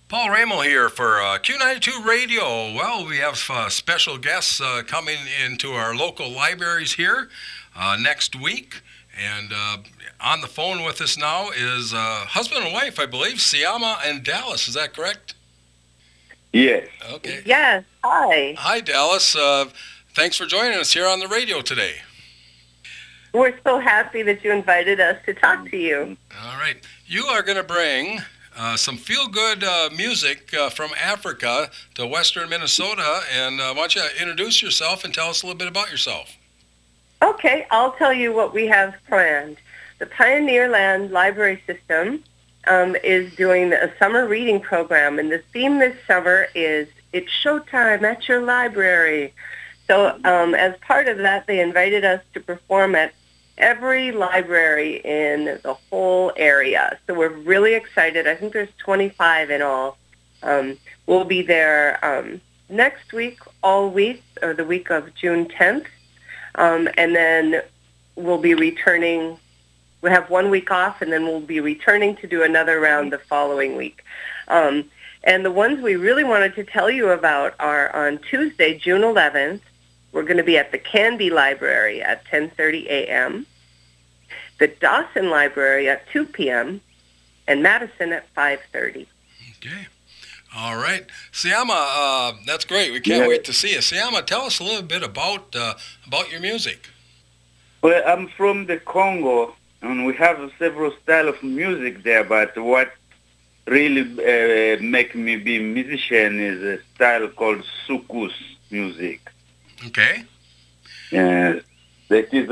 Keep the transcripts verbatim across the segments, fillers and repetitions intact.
Paul Ramo here for uh, Q ninety-two Radio. Well, we have uh, special guests uh, coming into our local libraries here uh, next week. And uh, on the phone with us now is uh, husband and wife, I believe, Siama and Dallas. Is that correct? Yes. Okay. Yes. Hi. Hi, Dallas. Uh, thanks for joining us here on the radio today. We're so happy that you invited us to talk to you. All right. You are going to bring uh, some feel-good uh, music uh, from Africa to western Minnesota. And uh, why don't you introduce yourself and tell us a little bit about yourself? Okay, I'll tell you what we have planned. The Pioneer Land Library System um, is doing a summer reading program, and the theme this summer is It's Showtime at Your Library. So um, as part of that, they invited us to perform at every library in the whole area. So we're really excited. I think there's twenty-five in all. Um, we'll be there um, next week, all week, or the week of June tenth. Um, and then we'll be returning. We'll have one week off, and then we'll be returning to do another round the following week. Um, and the ones we really wanted to tell you about are on Tuesday, June eleventh. We're going to be at the Canby Library at ten thirty a.m., the Dawson Library at two p.m., and Madison at five thirty. Okay. All right. Siama, uh, that's great. We can't Yeah. wait to see you. Siama, tell us a little bit about uh, about your music. Well, I'm from the Congo, and we have several styles of music there, but what really uh, make me be a musician is a style called soukous music. Okay. Uh, that is a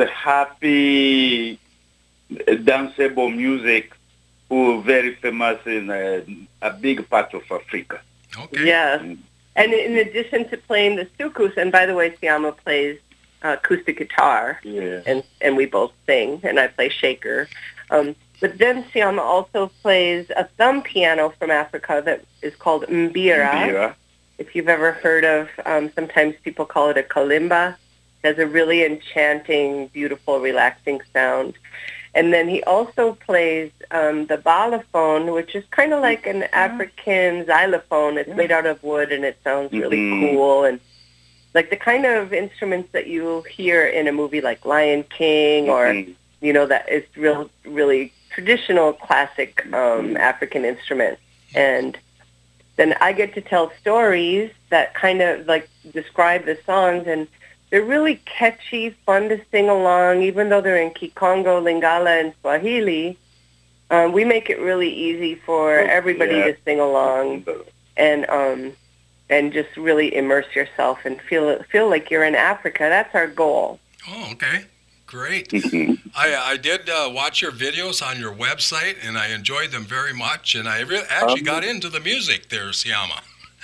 happy, uh, danceable music who very famous in a, a big part of Africa. Okay. Yes. And in addition to playing the soukous, and by the way, Siama plays uh, acoustic guitar, Yeah. and, and we both sing, and I play shaker. Um, but then Siama also plays a thumb piano from Africa that is called mbira. Mbira. If you've ever heard of, um, sometimes people call it a kalimba. It has a really enchanting, beautiful, relaxing sound. And then he also plays um, the balafon, which is kind of like an African xylophone. It's made out of wood, and it sounds really Mhm. cool. And like the kind of instruments that you hear in a movie like Lion King, or, Mhm. you know, that is real, really traditional, classic um, African instrument. And then I get to tell stories that kind of like describe the songs, and they're really catchy, fun to sing along, even though they're in Kikongo, Lingala, and Swahili. Um, we make it really easy for everybody Yeah. to sing along and um, and just really immerse yourself and feel feel like you're in Africa. That's our goal. Oh, okay. Great. Mhm. I I did uh, watch your videos on your website, and I enjoyed them very much. And I re- actually got into the music there, Siama.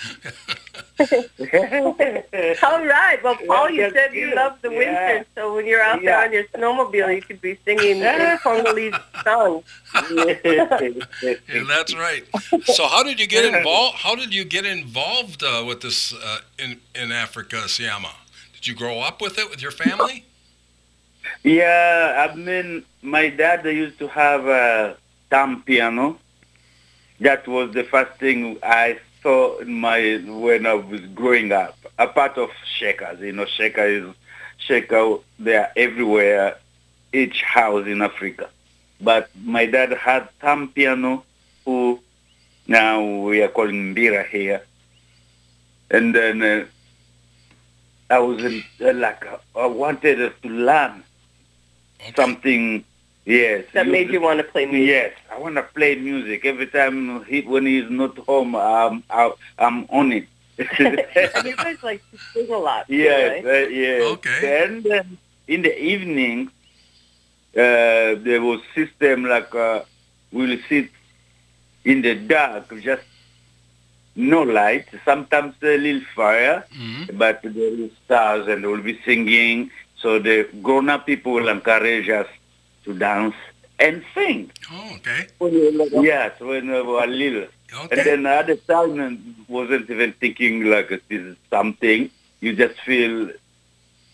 All right. Well, Paul, you that's said you good. love the Yeah. winter, so when you're out Yeah. there on your snowmobile, you could be singing Congolese songs. Yeah, that's right. So, how did you get involved? How did you get involved uh, with this uh, in in Africa, Siama? Did you grow up with it with your family? Yeah, I mean, my dad used to have a thumb piano. That was the first thing I saw in my when I was growing up. A part of shakers, you know, shaker is shaker. They are everywhere, each house in Africa. But my dad had thumb piano, who now we are calling mbira here. And then uh, I was in, uh, like I wanted to learn Okay. something. Yes. That made you want to play music. Yes, I want to play music every time he when he's not home. Um, I, I'm on it. And you guys like to sing a lot, too, Yes, right? uh, yes. Okay. And then in the evening, uh, there was system like uh, we'll sit in the dark, just no light. Sometimes a little fire, Mhm. but there is stars, and we'll be singing. So the grown-up people will encourage us to dance and sing. Oh, okay. Yes, when we were little. Okay. And then at the time, I wasn't even thinking like this is something. You just feel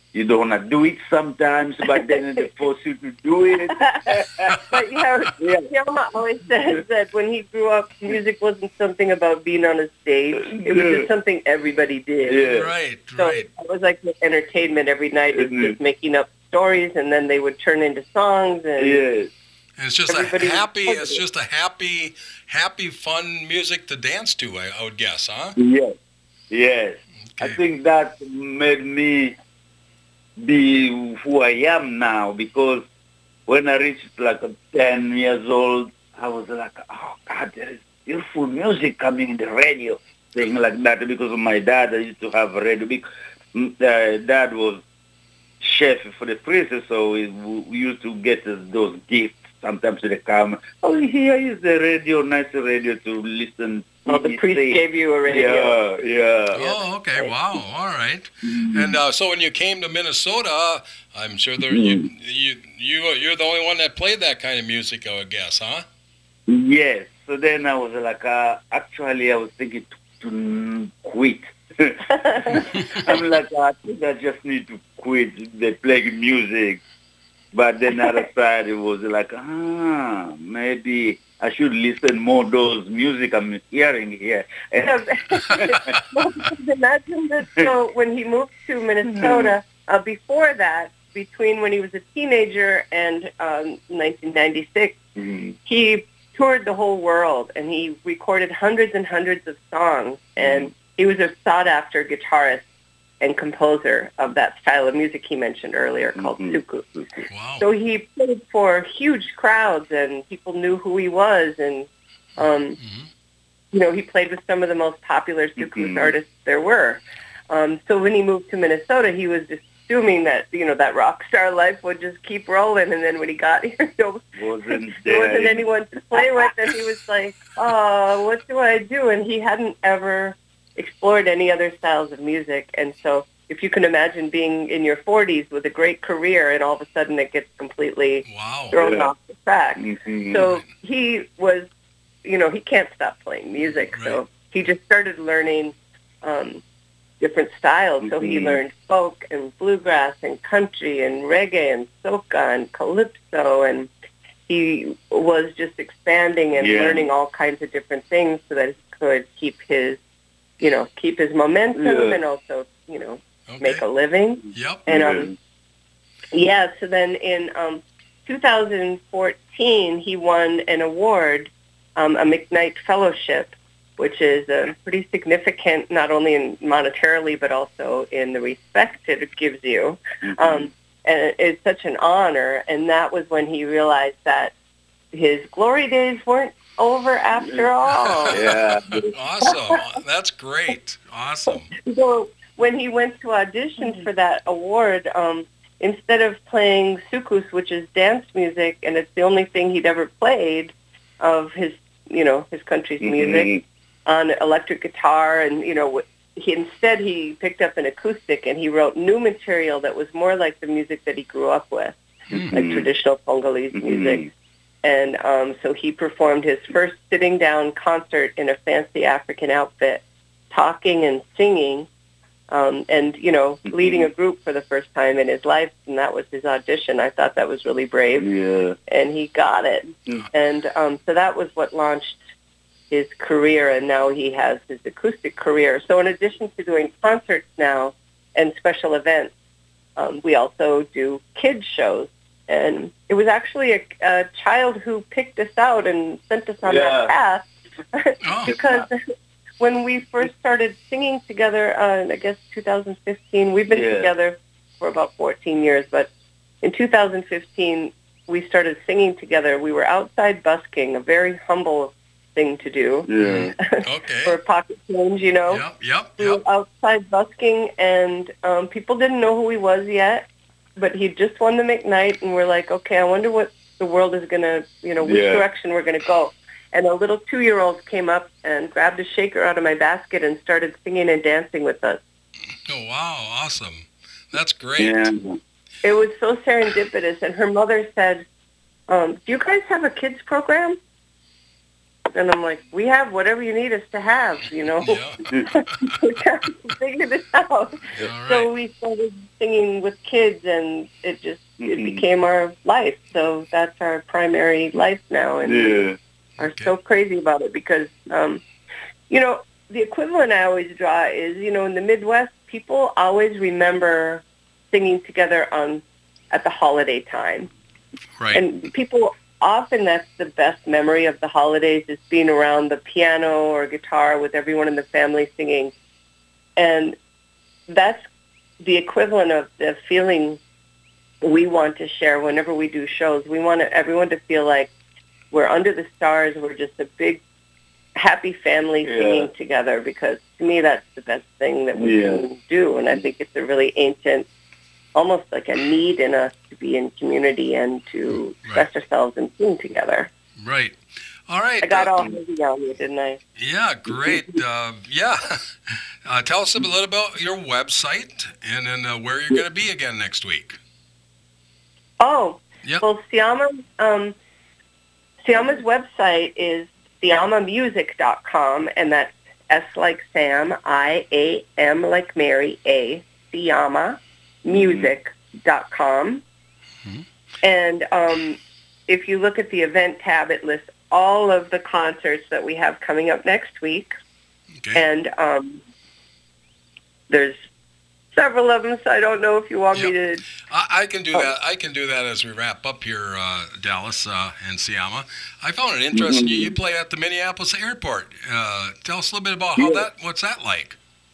you don't want to do it sometimes, but then they force you to do it. But yeah, Yeah. Yama always says that when he grew up, music wasn't something about being on a stage. It was just something everybody did. Yeah. Right, So right. it was like entertainment every night. It was Mhm. just making up stories, and then they would turn into songs. And Yes. And it's just a Everybody was happy, it's positive. just a happy, happy, fun music to dance to, I, I would guess, huh? Yes. Yes. I Okay. think that made me be who I am now, because when I reached like ten years old, I was like, oh God, there is beautiful music coming in the radio, thing like that, because of my dad. I used to have a radio. Bec- mm, uh, Dad was chef for the princess, so we, we used to get uh, those gifts sometimes to the camera. Oh, here is the radio, nice radio to listen. well, the priest gave you a radio. Yeah, yeah. Oh, okay. Right. Wow. All right. Mhm. And uh, so when you came to Minnesota, I'm sure there Mm-hmm. you you you you're the only one that played that kind of music, I would guess, huh? Yes. So then I was like, uh, actually, I was thinking to, to quit. I'm like, I think I just need to quit the playing music. But then the other side, it was like, ah, maybe I should listen more those music I'm hearing here. Yeah, well, because imagine that. So when he moved to Minnesota, uh, before that, between when he was a teenager and um, nineteen ninety-six, Mhm. he toured the whole world, and he recorded hundreds and hundreds of songs, and he was a sought-after guitarist and composer of that style of music he mentioned earlier called Mhm. suku. Wow. So he played for huge crowds, and people knew who he was, and um, Mhm. you know, he played with some of the most popular suku Mhm. artists there were. Um, so when he moved to Minnesota, he was just assuming that, you know, that rock star life would just keep rolling, and then when he got here, you know, Wasn't there wasn't there. anyone to play with, and he was like, oh, what do I do? And he hadn't ever explored any other styles of music. And so if you can imagine being in your forties with a great career, and all of a sudden it gets completely Wow. thrown Yeah. off the track. Mhm. So he was, you know, he can't stop playing music. So he just started learning um, different styles. So he Mhm. learned folk and bluegrass and country and reggae and soca and calypso, and he was just expanding and Yeah. learning all kinds of different things so that he could keep his, you know, keep his momentum Yeah. and also, you know, Okay. make a living. Yep. And Yeah. um, yeah, so then in um, two thousand fourteen, he won an award, um, a McKnight Fellowship, which is uh, pretty significant, not only in monetarily, but also in the respect it gives you. Mhm. Um, and it's such an honor, and that was when he realized that his glory days weren't over after all. Yeah. Awesome. That's great. Awesome. So when he went to audition for that award, um, instead of playing sukus, which is dance music, and it's the only thing he'd ever played of his, you know, his country's music Mhm. on electric guitar, and you know, he instead he picked up an acoustic and he wrote new material that was more like the music that he grew up with, Mhm. like traditional Congolese Mhm. music. And um, so he performed his first sitting down concert in a fancy African outfit, talking and singing, um, and, you know, Mhm. leading a group for the first time in his life, and that was his audition. I thought that was really brave, Yeah. and he got it. Mhm. And um, so that was what launched his career, and now he has his acoustic career. So in addition to doing concerts now and special events, um, we also do kids shows. And it was actually a, a child who picked us out and sent us on Yeah. that path Oh. because when we first started singing together, uh, I guess two thousand fifteen, we've been Yeah. together for about fourteen years, but in two thousand fifteen, we started singing together. We were outside busking, a very humble thing to do Yeah. Okay. for pocket change, you know. Yep. Yep. We were Yep. outside busking, and um, people didn't know who he was yet, but he just won the McKnight, and we're like, okay, I wonder what the world is going to, you know, which Yeah. direction we're going to go. And a little two-year-old came up and grabbed a shaker out of my basket and started singing and dancing with us. Oh, wow. Awesome. That's great. Yeah. It was so serendipitous, and her mother said, um, do you guys have a kids program? And I'm like, we have whatever you need us to have, you know. Yeah. We're trying to figure this out. All right. So we started singing with kids, and it just it Mhm. became our life. So that's our primary life now, and Yeah. are Okay. so crazy about it because, um, you know, the equivalent I always draw is, you know, in the Midwest, people always remember singing together on at the holiday time. Right. And people often, that's the best memory of the holidays, is being around the piano or guitar with everyone in the family singing. And that's the equivalent of the feeling we want to share whenever we do shows. We want everyone to feel like we're under the stars. We're just a big, happy family Yeah. singing together, because to me that's the best thing that we Yeah. can do. And I think it's a really ancient, almost like a need in us to be in community and to express ourselves and sing together. Right. All right. I got uh, all heavy on you, didn't I? Yeah, great. Uh, yeah. Uh, tell us a little about your website and then uh, where you're going to be again next week. Oh, Yep. well, Siama, um, Siama's website is siama music dot com, and that's S like Sam, I A M like Mary, A, siama music dot com. Mhm. And um, if you look at the event tab, it lists all of the concerts that we have coming up next week. Okay. And um, there's several of them, so I don't know if you want me to... I, I can do Oh. that. I can do that as we wrap up here, uh, Dallas uh, and Siama. I found it interesting. You, you play at the Minneapolis airport. Uh, tell us a little bit about how Yeah. that. What's that like?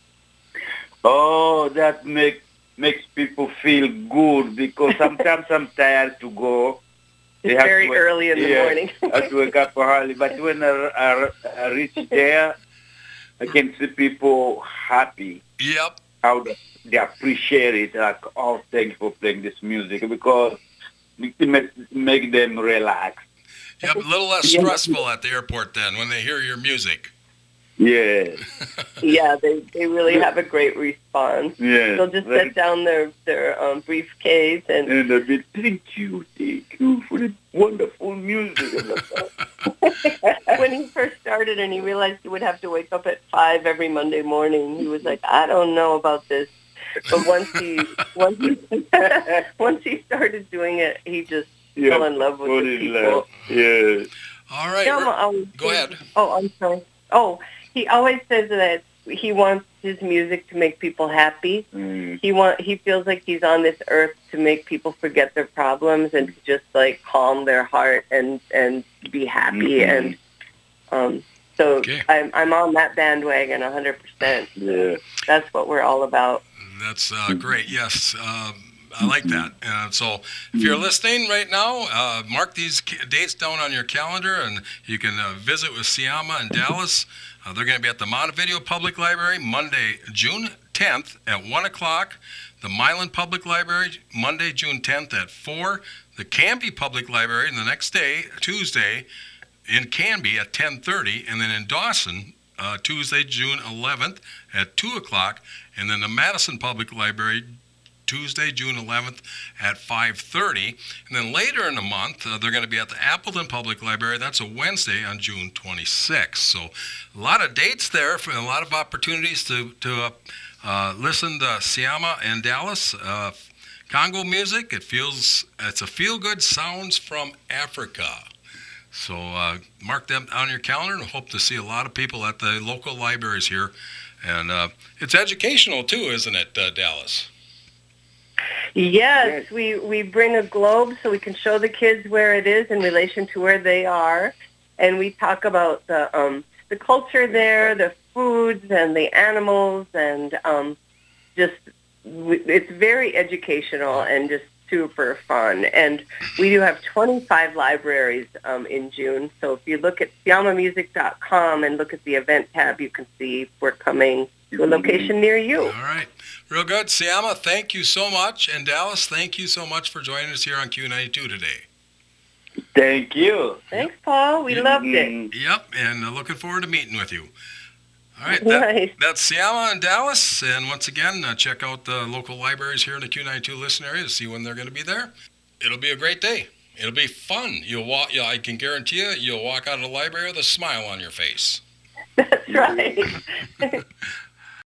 Oh, that make, makes people feel good because sometimes I'm tired to go. They It's have very to- early in the yeah, morning. I have to wake up early. But when I, I, I reach there, I can see people happy, Yep. how they, they appreciate it. Like, oh, thanks for playing this music because it makes make them relax. Yep. A little less Yeah. stressful at the airport then when they hear your music. Yeah, Yeah, they, they really have a great response. yeah. They'll just Very- set down their, their um, briefcase and... And I'll be, thank you, thank you for the wonderful music. And the- when he first started and he realized he would have to wake up at five every Monday morning, he was like, I don't know about this. But once he once he, once he started doing it, he just yeah, fell in love with fall the in people. love. Yeah. All right. Selma we're- always Go says- ahead. Oh, I'm sorry. Oh, he always says that he wants his music to make people happy. Mm. He want he feels like he's on this earth to make people forget their problems and to just like calm their heart and and be happy. Mhm. And um, so Okay. I'm I'm on that bandwagon one hundred percent. Yeah. That's what we're all about. That's uh, great. Yes, um, I like that. Uh, so if you're listening right now, uh, mark these ca- dates down on your calendar, and you can uh, visit with Siama in Dallas. Uh, they're going to be at the Montevideo Public Library Monday, June tenth at one o'clock. The Milan Public Library Monday, June tenth at four. The Canby Public Library the next day, Tuesday, in Canby at ten thirty, and then in Dawson, uh, Tuesday, June eleventh at two o'clock, and then the Madison Public Library, Tuesday, June eleventh at five thirty. And then later in the month, uh, they're going to be at the Appleton Public Library. That's a Wednesday on June twenty-sixth. So a lot of dates there for a lot of opportunities to, to uh, uh, listen to Siama and Dallas. Uh, Congo music, it feels, it's a feel-good sounds from Africa. So uh, mark them on your calendar and hope to see a lot of people at the local libraries here. And uh, it's educational too, isn't it, uh, Dallas? Yes, we, we bring a globe so we can show the kids where it is in relation to where they are. And we talk about the um, the culture there, the foods and the animals, and um, just w- it's very educational and just super fun. And we do have twenty-five libraries um, in June. So if you look at siama music dot com and look at the event tab, you can see we're coming to a location near you. All right. Real good. Siama, thank you so much. And Dallas, thank you so much for joining us here on Q ninety-two today. Thank you. Thanks, Paul. We loved it. Mm. Yep, and uh, looking forward to meeting with you. All right, that, Nice. that's Siama and Dallas. And once again, uh, check out the local libraries here in the Q ninety-two listen area to see when they're going to be there. It'll be a great day. It'll be fun. You'll walk. You know, I can guarantee you, you'll walk out of the library with a smile on your face. That's right.